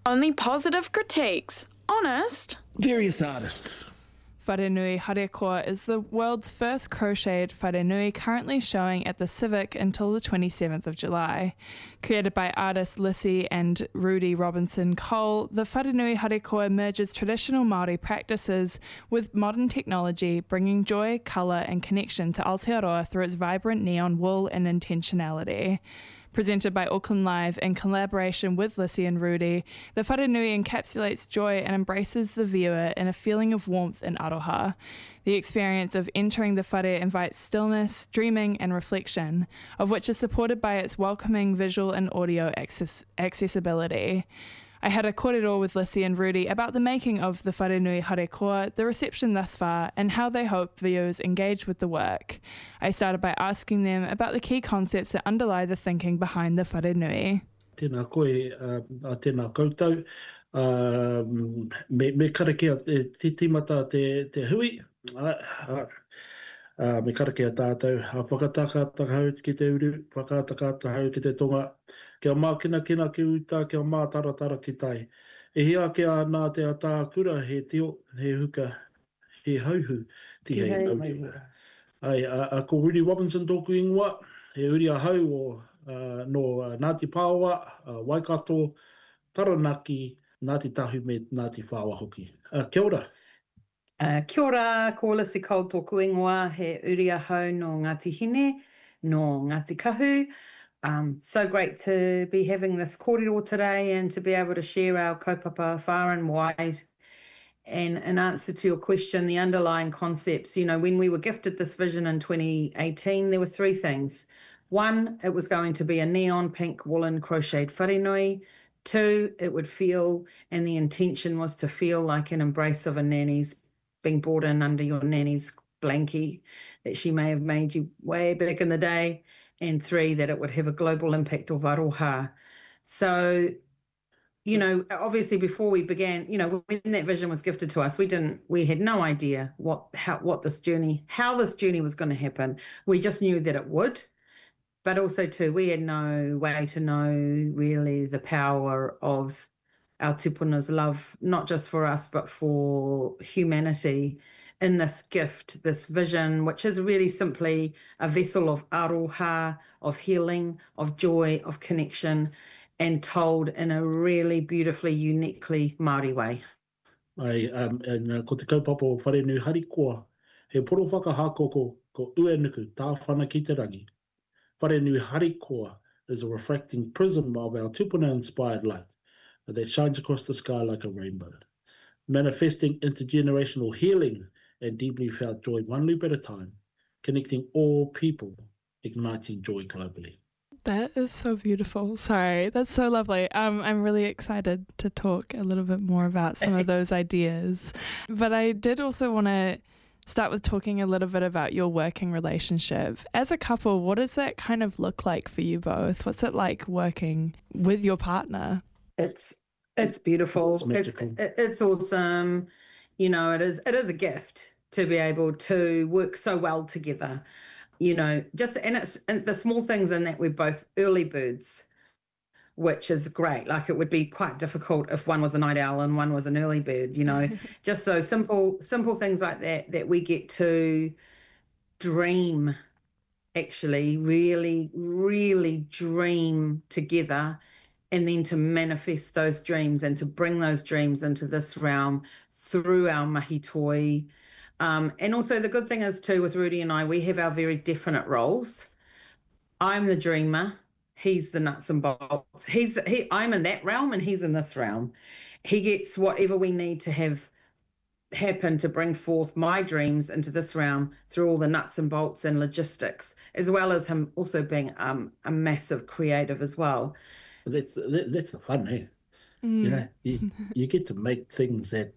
Only positive critiques. Honest. Various artists. Wharenui Harekoa is the world's first crocheted wharenui currently showing at the Civic until the 27th of July. Created by artists Lissy and Rudy Robinson Cole, the Wharenui Harekoa merges traditional Māori practices with modern technology, bringing joy, colour and connection to Aotearoa through its vibrant neon wool and intentionality. Presented by Auckland Live in collaboration with Lissy and Rudy, the wharenui encapsulates joy and embraces the viewer in a feeling of warmth and aroha. The experience of entering the whare invites stillness, dreaming and reflection, of which is supported by its welcoming visual and audio accessibility. I had a kōrero with Lissy and Rudy about the making of the Wharenui Harekoa, the reception thus far, and how they hope viewers engage with the work. I started by asking them about the key concepts that underlie the thinking behind the Wharenui. Tēnā koe, tēnā koutou. Me karakea te timata te hui. Me karakea tātou. Whakatakatahau ki te uru, whakatakatahau ki te tonga. Kia mākina kina ki uta, kia mātaratara ki tai. E hea kia nā te ata kura, he teo, he huka, he hauhu, ti hei nauri. Ai, ko Rudy Robinson tōku ingoa, he uri a hau o no Ngāti Pāoa, Waikato, Taranaki, Ngāti Tahu me Ngāti Whāua hoki. Kia ora. Kia ora, ko Lissy Cole tōku ingoa, he uri a hau no Ngāti Hine, no Ngāti Kahu. So great to be having this kōrero today and to be able to share our kaupapa far and wide. And in answer to your question, the underlying concepts, you know, when we were gifted this vision in 2018, there were three things. One, it was going to be a neon pink woolen crocheted wharenui. Two, it would feel, and the intention was to feel like an embrace of a nanny's being brought in under your nanny's blankie that she may have made you way back in the day. And three, that it would have a global impact of aroha. So, you know, obviously before we began, you know, when that vision was gifted to us, we had no idea how this journey was going to happen. We just knew that it would, but also too, we had no way to know really the power of our tupuna's love, not just for us, but for humanity in this gift, this vision, which is really simply a vessel of aroha, of healing, of joy, of connection, and told in a really beautifully, uniquely Māori way. Ai, ko te kaupapa o Wharenui Harekoa, he poro whakahākoko ko uenuku tāwhana ki te rangi. Wharenui Harekoa is a refracting prism of our tupuna-inspired light that shines across the sky like a rainbow, manifesting intergenerational healing and deeply felt joy one loop at a time, connecting all people, igniting joy globally. That is so beautiful. Sorry, that's so lovely. I'm really excited to talk a little bit more about some of those ideas. But I did also want to start with talking a little bit about your working relationship. As a couple, what does that kind of look like for you both? What's it like working with your partner? It's beautiful. It's magical. It's awesome. You know, it is a gift to be able to work so well together. You know, and the small things in that we're both early birds, which is great. Like it would be quite difficult if one was a night owl and one was an early bird, you know, just so simple things like that we get to dream, actually really, really dream together, and then to manifest those dreams and to bring those dreams into this realm through our mahi toi. And also the good thing is too, with Rudy and I, we have our very definite roles. I'm the dreamer. He's the nuts and bolts. I'm in that realm and he's in this realm. He gets whatever we need to have happen to bring forth my dreams into this realm through all the nuts and bolts and logistics, as well as him also being a massive creative as well. That's the fun, eh? You know, you get to make things that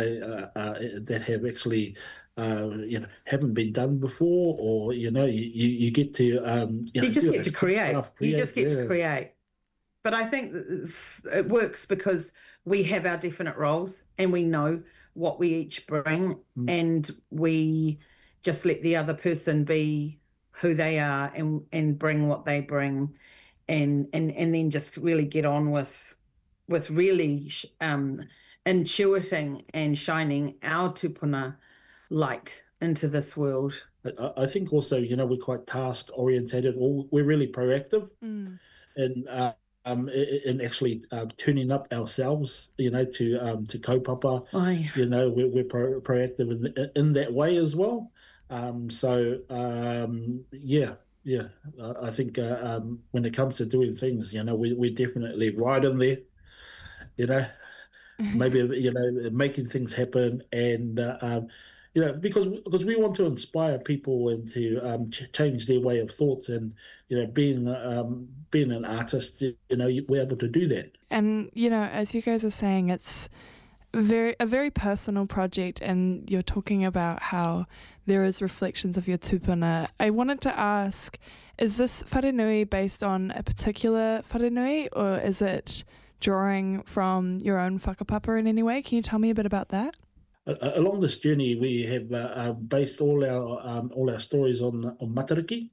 that have actually haven't been done before, or you get to you just get to create. You just get to create. But I think it works because we have our definite roles and we know what we each bring, and we just let the other person be who they are and bring what they bring, and then just really get on with really intuiting and shining our tupuna light into this world. I think also, we're quite task orientated, or we're really proactive in actually turning up ourselves, to kaupapa. We're proactive in that way as well. I think when it comes to doing things, we're definitely right in there, maybe, making things happen, and because we want to inspire people and to change their way of thoughts, and being an artist, we're able to do that. And as you guys are saying, it's a very personal project, and you're talking about how there is reflections of your tupuna. I wanted to ask, is this wharenui based on a particular wharenui, or is it drawing from your own whakapapa in any way? Can you tell me a bit about that? Along this journey, we have based all our stories on Matariki.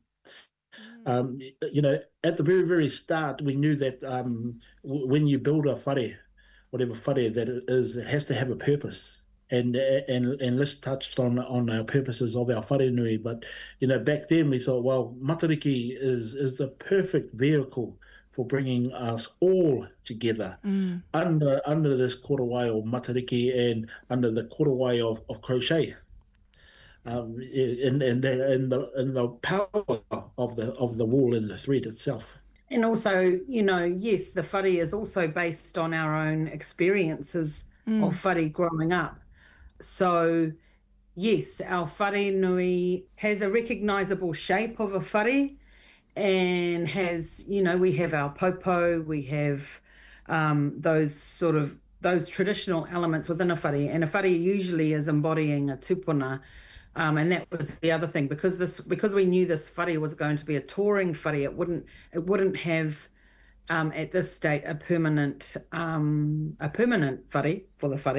At the very, very start, we knew that when you build a whare, whatever whare that it is, it has to have a purpose. And Liz touched on our purposes of our wharenui. But, back then we thought, well, Matariki is the perfect vehicle for bringing us all together under this korowai of Matariki and under the korowai of crochet. In the power of the wool and the thread itself. And also, yes, the whare is also based on our own experiences of whare growing up. So, yes, our wharenui has a recognisable shape of a whare, and has, we have our popo, we have those traditional elements within a whare, and a whare usually is embodying a tupuna. And that was the other thing, because we knew this whare was going to be a touring whare, it wouldn't have at this state a permanent whare for the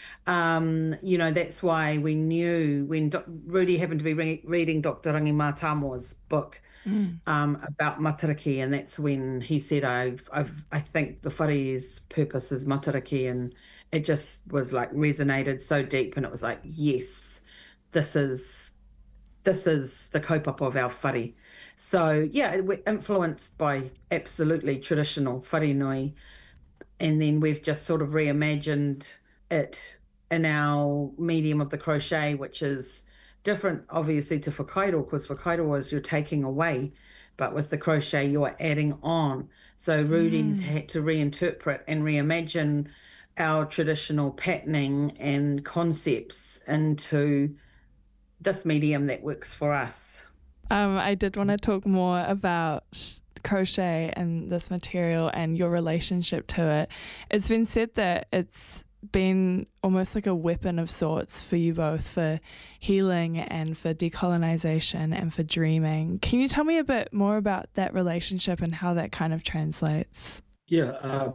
whare. That's why we knew when Rudy happened to be reading Dr. Rangi Mātamoa's book about Matariki, and that's when he said, I think the whare's purpose is Matariki, and it just was like resonated so deep, and it was like, yes, this is the kaupapa of our whare. So yeah, we're influenced by absolutely traditional wharenui, and then we've just sort of reimagined it in our medium of the crochet, which is different obviously to whakairo, because whakairo is you're taking away, but with the crochet you're adding on. So Rudy's had to reinterpret and reimagine our traditional patterning and concepts into this medium that works for us. I did want to talk more about crochet and this material and your relationship to it. It's been said that it's been almost like a weapon of sorts for you both, for healing and for decolonization and for dreaming. Can you tell me a bit more about that relationship and how that kind of translates? Yeah,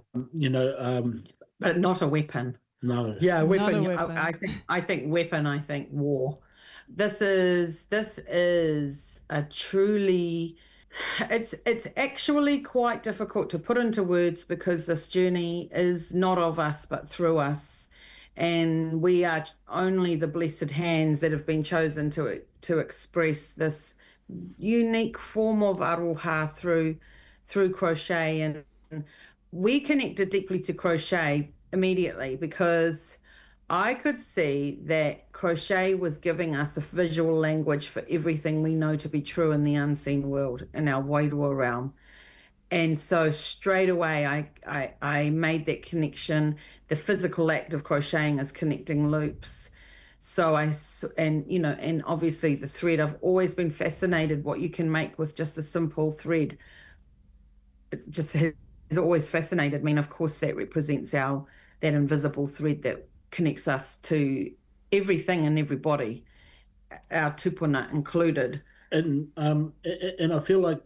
but not a weapon. No. Yeah, weapon. Not a weapon. I think weapon. I think war. This is a truly, it's actually quite difficult to put into words, because this journey is not of us but through us, and we are only the blessed hands that have been chosen to express this unique form of aroha through crochet. And we connected deeply to crochet immediately, because I could see that crochet was giving us a visual language for everything we know to be true in the unseen world, in our wairua realm. And so straight away I made that connection. The physical act of crocheting is connecting loops. And obviously the thread, I've always been fascinated what you can make with just a simple thread. It just has always fascinated me. And of course that represents that invisible thread that connects us to everything and everybody, our tupuna included. And I feel like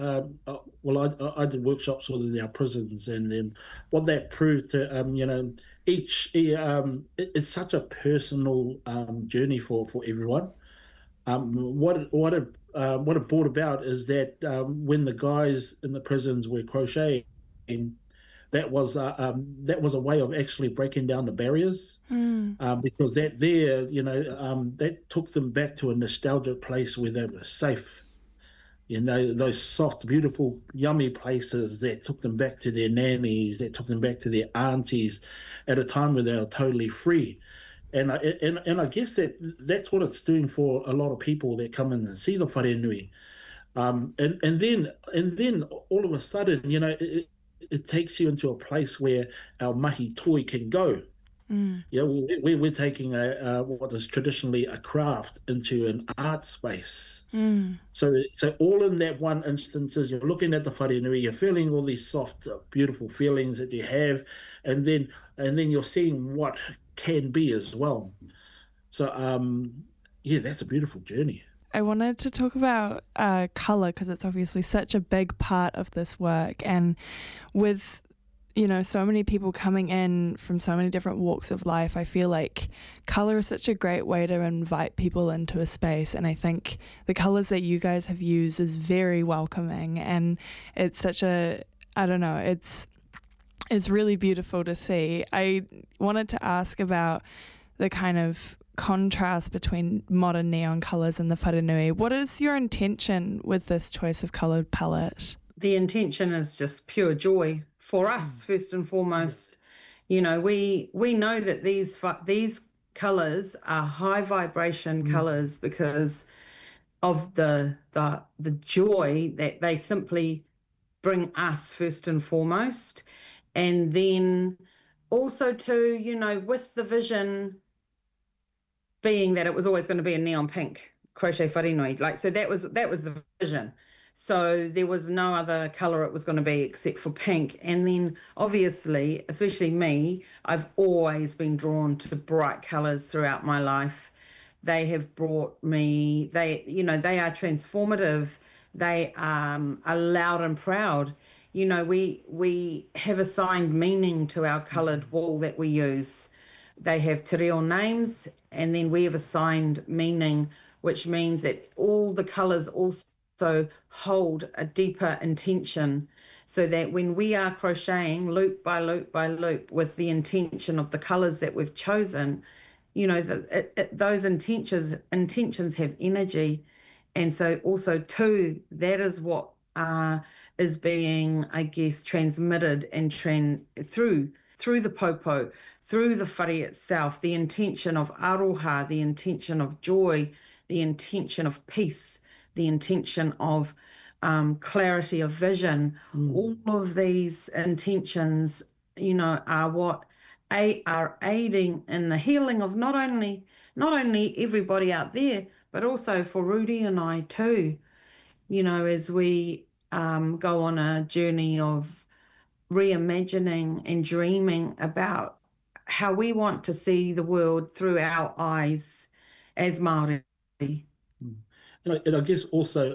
I did workshops within our prisons, and what that proved to it's such a personal journey for everyone. What it brought about is that when the guys in the prisons were crocheting, that was a way of actually breaking down the barriers, because that took them back to a nostalgic place where they were safe. Those soft, beautiful, yummy places that took them back to their nannies, that took them back to their aunties at a time where they were totally free. And I guess that's what it's doing for a lot of people that come in and see the wharenui. And then all of a sudden, it takes you into a place where our mahi toi can go. We're taking what is traditionally a craft into an art space. So all in that one instance is you're looking at the wharenui, you're feeling all these soft, beautiful feelings that you have, and then you're seeing what can be as well. So that's a beautiful journey. I wanted to talk about colour, because it's obviously such a big part of this work, and with so many people coming in from so many different walks of life, I feel like colour is such a great way to invite people into a space, and I think the colours that you guys have used is very welcoming, and it's such it's really beautiful to see. I wanted to ask about the kind of contrast between modern neon colours and the wharenui. What is your intention with this choice of coloured palette? The intention is just pure joy for us, first and foremost. We know that these colours are high vibration colours because of the joy that they simply bring us first and foremost. And then also too, with the vision being that it was always going to be a neon pink crochet wharenui. So that was the vision. So there was no other colour it was going to be except for pink. And then obviously, especially me, I've always been drawn to bright colours throughout my life. They have brought me, they are transformative. They are loud and proud. We have assigned meaning to our coloured wool that we use. They have te reo names, and then we have assigned meaning, which means that all the colours also hold a deeper intention, so that when we are crocheting loop by loop by loop with the intention of the colours that we've chosen, those intentions have energy. And so also too, that is what is being, I guess, transmitted and through the popo, through the whare itself, the intention of aroha, the intention of joy, the intention of peace, the intention of clarity of vision. All of these intentions, are what are aiding in the healing of not only everybody out there, but also for Rudy and I too, as we go on a journey of reimagining and dreaming about how we want to see the world through our eyes as Māori. And I guess also,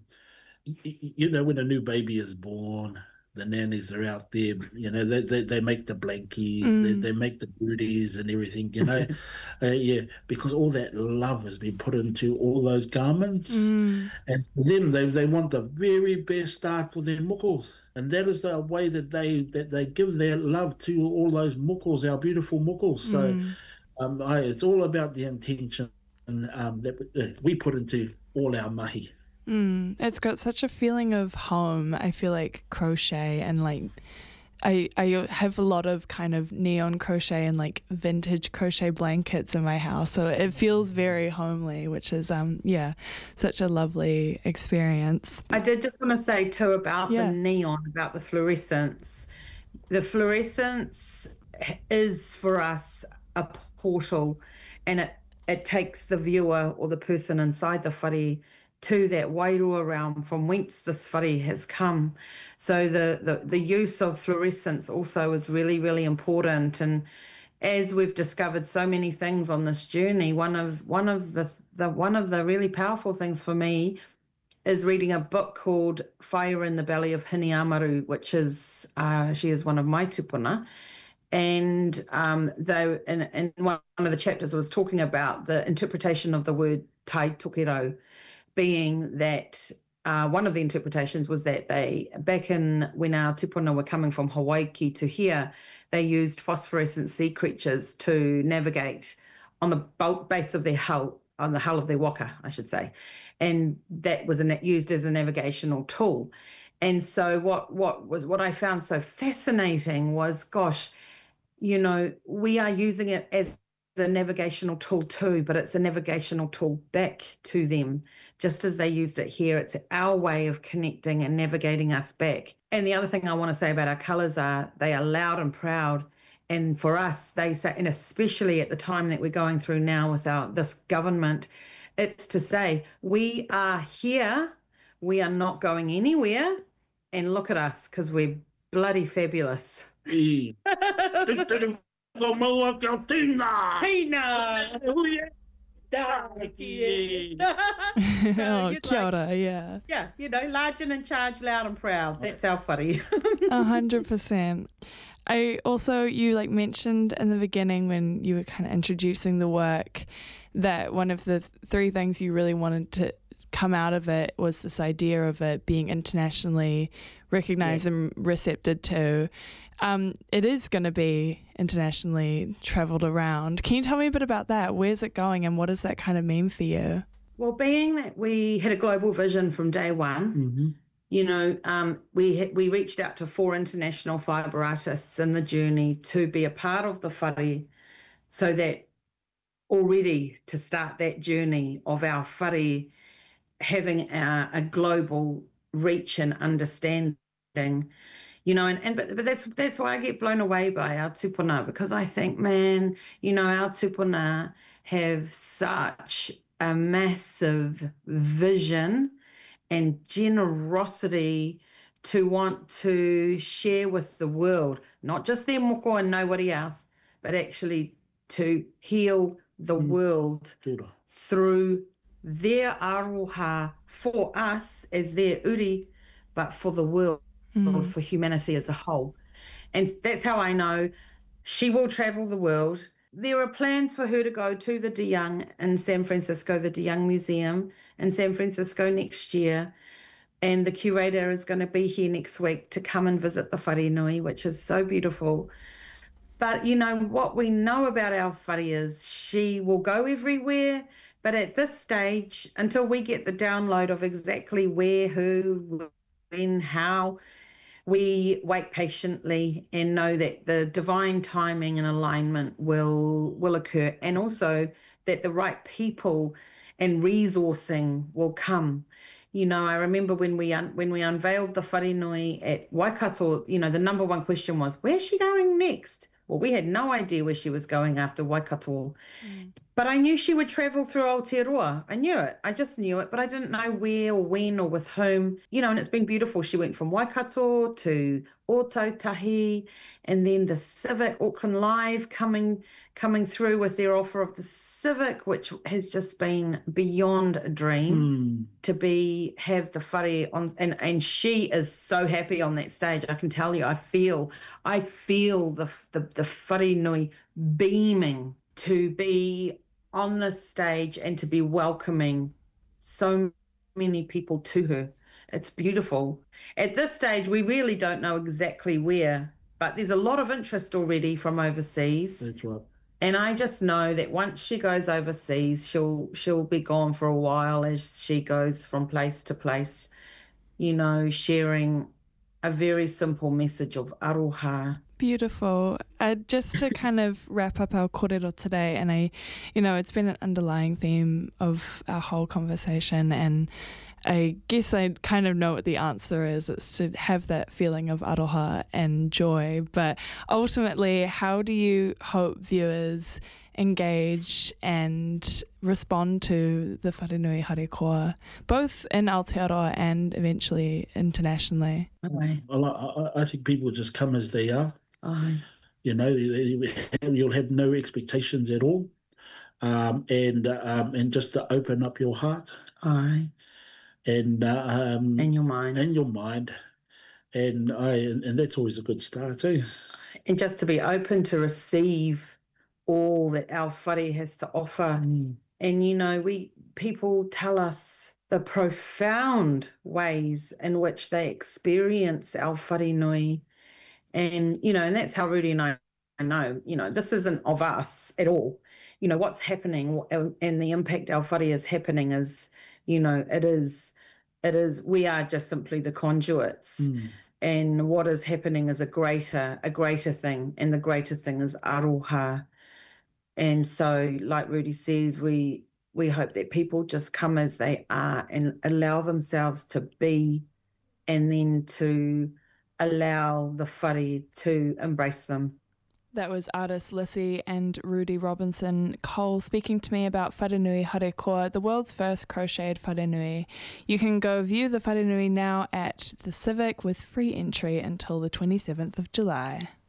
when a new baby is born, the nannies are out there, they make the blankies, they make the booties and everything, because all that love has been put into all those garments. And for them, they want the very best start for their mokos. And that is the way that they give their love to all those mokos, our beautiful mokos. So it's all about the intention that we put into all our mahi. It's got such a feeling of home. I feel like crochet, and like I have a lot of kind of neon crochet and like vintage crochet blankets in my house, so it feels very homely, which is such a lovely experience. I did just want to say too about the neon, about the fluorescence. The fluorescence is for us a portal, and it takes the viewer or the person inside the whare to that Wairua realm from whence this whare has come. So the use of fluorescence also is really, really important. And as we've discovered so many things on this journey, one of the really powerful things for me is reading a book called Fire in the Belly of Hini Amaru, which is she is one of my tupuna. And though in one of the chapters I was talking about the interpretation of the word tai tokero, being that one of the interpretations was that back in when our tupuna were coming from Hawaii to here, they used phosphorescent sea creatures to navigate on the base of their hull, on the hull of their waka, I should say. And that was used as a navigational tool. And so what I found so fascinating was, gosh, we are using it as a navigational tool too, but it's a navigational tool back to them, just as they used it here. It's our way of connecting and navigating us back. And the other thing I want to say about our colours are they are loud and proud. And for us, they say, and especially at the time that we're going through now with this government, it's to say, we are here, we are not going anywhere, and look at us, because we're bloody fabulous. Tina! Oh, kia ora, yeah. Yeah, large and in charge, loud and proud. That's our whare. 100%. You mentioned in the beginning when you were kind of introducing the work that one of the three things you really wanted to come out of it was this idea of it being internationally recognized and recepted to. It is going to be internationally travelled around. Can you tell me a bit about that? Where's it going and what does that kind of mean for you? Well, being that we had a global vision from day one, we reached out to 4 international fibre artists in the journey to be a part of the whare, so that already to start that journey of our whare having a global reach and understanding, but that's why I get blown away by our tupuna, because I think, man, our tupuna have such a massive vision and generosity to want to share with the world, not just their moko and nobody else, but actually to heal the world through their aroha for us as their uri, but for the world, for humanity as a whole. And that's how I know she will travel the world. There are plans for her to go to the De Young in San Francisco, the De Young Museum in San Francisco next year. And the curator is going to be here next week to come and visit the Wharenui, which is so beautiful. But, what we know about our whare is she will go everywhere. But at this stage, until we get the download of exactly where, who, when, how, we wait patiently and know that the divine timing and alignment will occur, and also that the right people and resourcing will come. I remember when we unveiled the Wharenui at Waikato, the number one question was, where's she going next? Well, we had no idea where she was going after Waikato. But I knew she would travel through Aotearoa. I knew it. I just knew it, but I didn't know where or when or with whom. And it's been beautiful. She went from Waikato to Ōtautahi, and then the Civic, Auckland Live coming through with their offer of the Civic, which has just been beyond a dream to have the whare on, and she is so happy on that stage. I can tell you, I feel the Wharenui beaming to be on this stage and to be welcoming so many people to her. It's beautiful. At this stage, we really don't know exactly where, but there's a lot of interest already from overseas. That's right. And I just know that once she goes overseas, she'll be gone for a while as she goes from place to place, sharing a very simple message of aroha. Beautiful. Just to kind of wrap up our kōrero today, and it's been an underlying theme of our whole conversation, and I guess I kind of know what the answer is. It's to have that feeling of aroha and joy. But ultimately, how do you hope viewers engage and respond to the Wharenui Harekoa, both in Aotearoa and eventually internationally? Well, I think people just come as they are. You'll have no expectations at all, and just to open up your heart. Aye. And your mind. And that's always a good start too. And just to be open to receive all that our whare has to offer. And people tell us the profound ways in which they experience our wharenui. And, and that's how Rudi and I know, this isn't of us at all. What's happening and the impact our whare is happening is, it is, we are just simply the conduits. And what is happening is a greater thing, and the greater thing is aroha. And so, like Rudi says, we hope that people just come as they are and allow themselves to be, and then to allow the whare to embrace them. That was artist Lissy and Rudi Robinson Cole speaking to me about Wharenui Harekoa, the world's first crocheted wharenui. You can go view the wharenui now at the Civic with free entry until the 27th of July.